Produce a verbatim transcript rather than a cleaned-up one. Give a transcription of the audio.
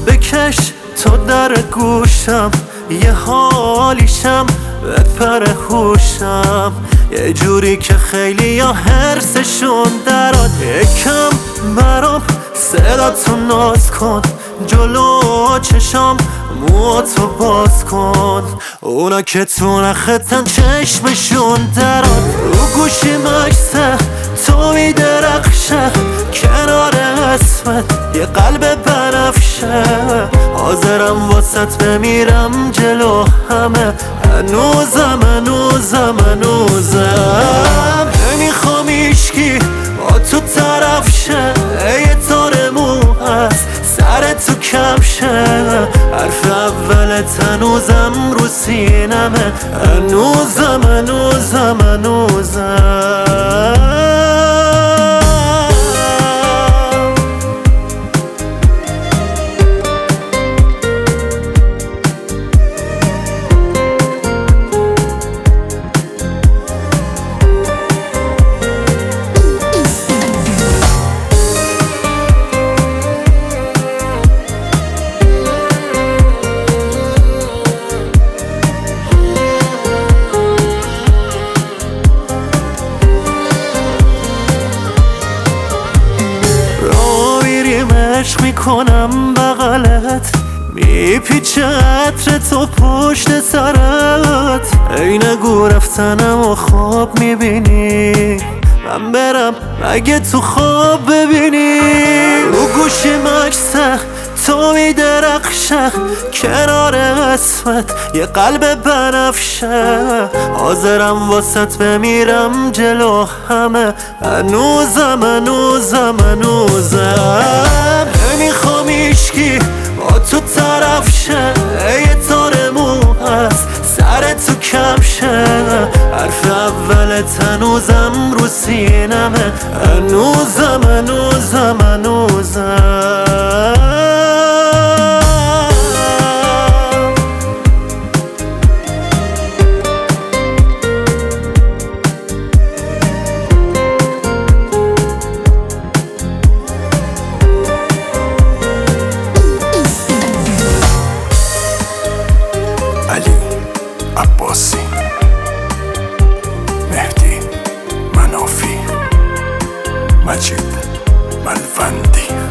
بکش تو در گوشم، یه حالیشم بپر هوشم، یه جوری که خیلی یا حرسشون دراد. یکم برام صداتو ناز کن، جلو چشام موهاتو باز کن، اونا که تو نختن چشمشون دراد. رو گوشی مکسه تو میدرخشه، کنار اسمت یه قلب بنفشه، حاضرم واسط بمیرم جلو همه، هنوزم هنوزم هنوزم نمیخوام ایشکی با تو طرف شه، یه تار مو هست سر تو کمشه، حرف اولت هنوزم رو سینمه، هنوزم هنوزم هنوزم عشق میکنم بغلت، میپیچه عطر تو پشت سرت، ای نگو رفتنم و خواب میبینی، من برم مگه تو خواب ببینی. رو گوشی مکسه تو میدرخشه، کنار اسمت یه قلب بنفشه، حاضرم واسط بمیرم جلو همه، هنوزم هنوزم هنوزم نمیخوام ایشکی با تو طرف شه، یه تار مو هست سر تو کمشه، حرف اولت هنوزم رو سینمه، هنوزم هنوزم هنوزم علی عباسی، مهدی منافی، مجید ملوندی.